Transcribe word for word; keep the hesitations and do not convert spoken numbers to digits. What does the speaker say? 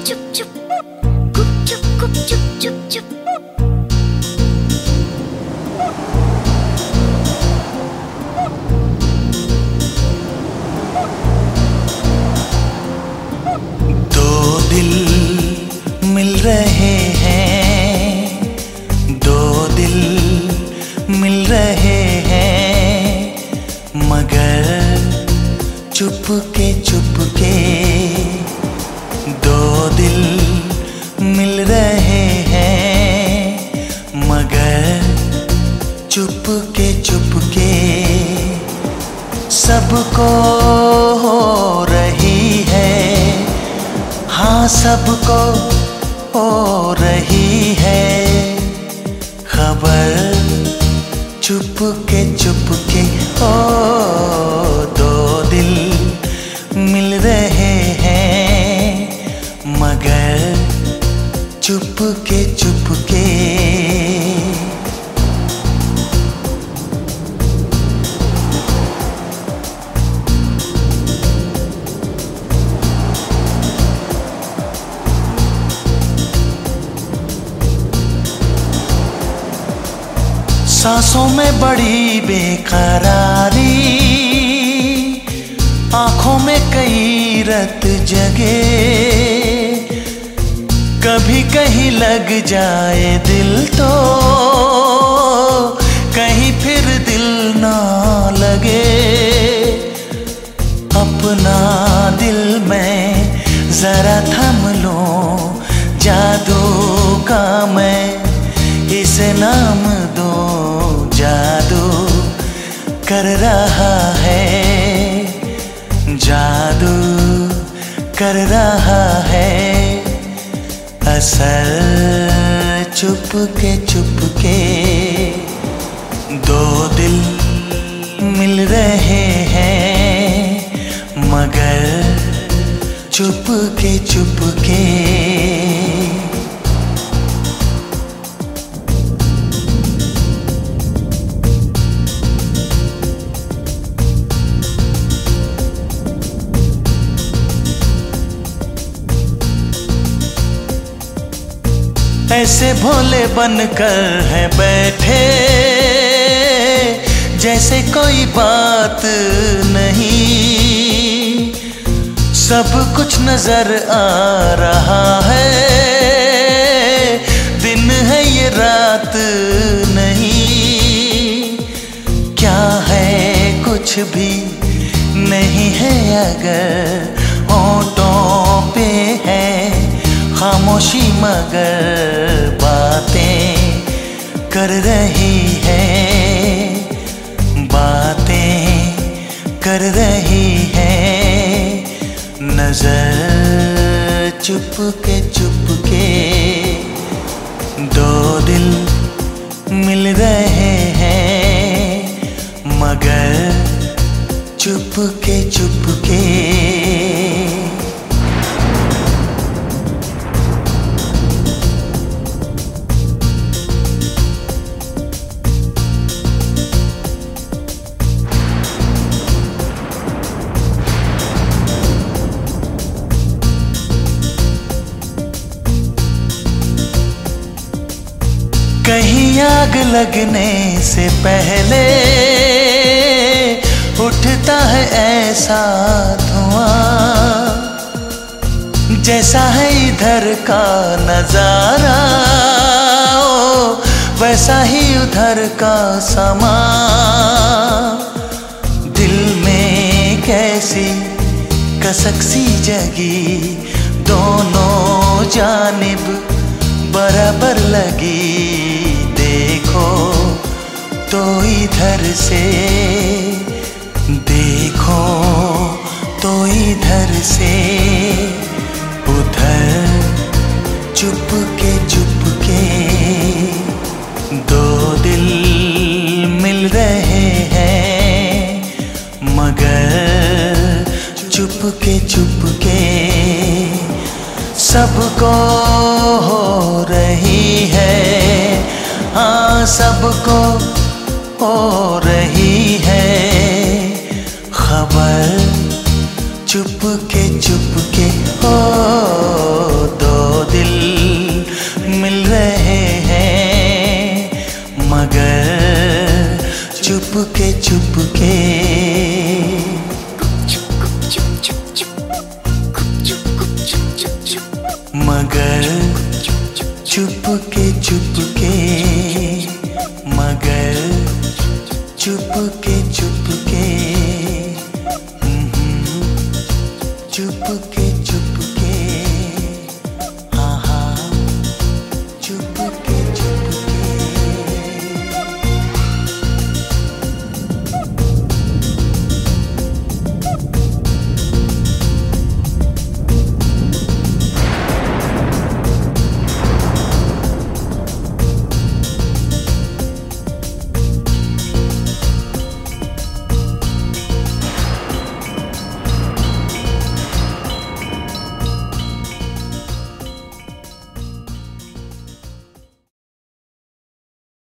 चुप चुप गुप चुप गुप चुप चुप चुप। दो दिल मिल रहे हैं, दो दिल मिल रहे हैं, मगर चुपके चुपके। दो दिल मिल रहे हैं, मगर चुपके चुपके। सबको हो रही है, हाँ सबको हो रही है खबर, चुपके चुपके। ओ दो दिल मिल रहे हैं, मगर चुपके चुपके। सांसों में बड़ी बेकरारी, आंखों में कई रत जगे। कभी कहीं लग जाए दिल तो कहीं फिर दिल ना लगे। अपना दिल में जरा थम लो, जादू का मैं इसे नाम दो। जादू कर रहा है, जादू कर रहा है, असर चुपके चुपके। दो दिल मिल रहे हैं, मगर चुपके चुपके। ऐसे भोले बनकर है बैठे, जैसे कोई बात नहीं। सब कुछ नजर आ रहा है, दिन है ये रात नहीं। क्या है कुछ भी नहीं है अगर होठों पे है खामोशी, मगर बातें कर रही है, बातें कर रही है। नजर चुपके चुपके। दो दिल मिल रहे हैं, मगर चुपके चुपके। कहीं आग लगने से पहले उठता है ऐसा धुआं, जैसा है इधर का नजारा ओ वैसा ही उधर का समा। दिल में कैसी कसक सी जगी, दोनों जानिब बराबर लगी। देखो तो इधर से, देखो तो इधर से, उधर चुपके चुपके। दो दिल मिल रहे हैं, मगर चुपके चुपके। सबको हो रही है, हाँ सबको हो रही है खबर, चुपके चुपके। ओ दो मगर चुपके चुपके, मगर चुपके